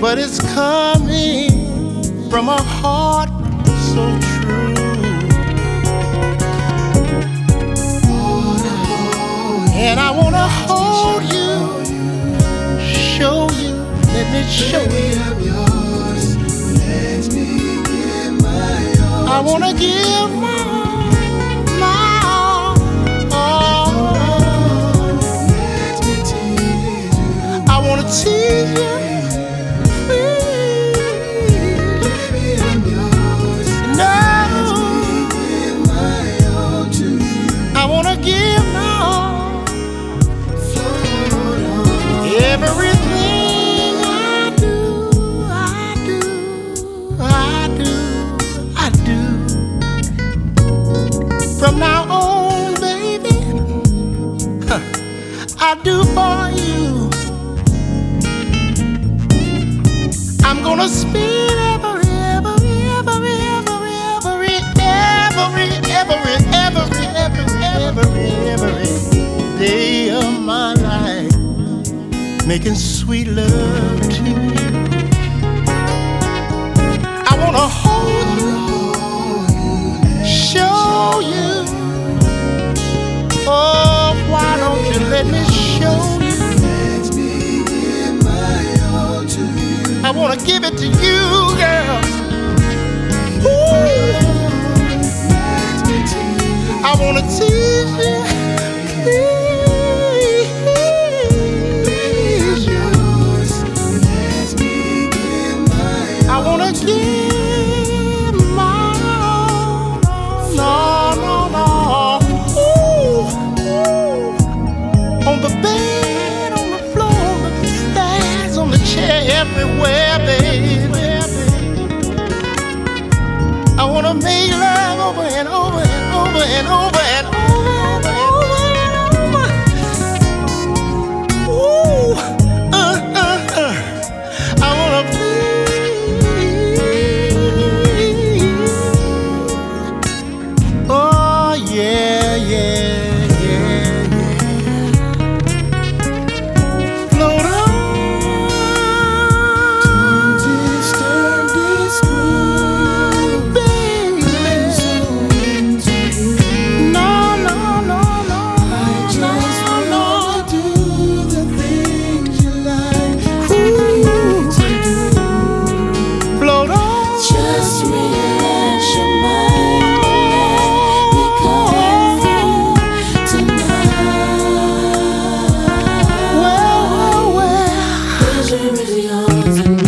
but it's coming from a heart so true. And I wanna hold you, show you, let me show you. I wanna give my all. I wanna tease you. I wanna give my all. Everything I do, I do, I do, I do. From now on, baby, I do for you. I'm gonna spend every day of my life making sweet love to you. I wanna hold you, show you. Oh, why don't you let me show you? I wanna give it to you, girl. Ooh. I wanna tease you, please you. I wanna give my all. No, no, no. Ooh, ooh. On the bed, on the floor, on the stairs, on the chair, everywhere, baby. I wanna make love over and over and over and over and over and over and over. Ooh, I wanna please. Oh yeah, yeah, yeah, yeah. Float on. Don't disturb this groove, baby. No, no, no, no. I just wanna do the things you like me to do. Float on. Just relax your mind, let me comfort tonight. Well, well, well. Pleasure is yours and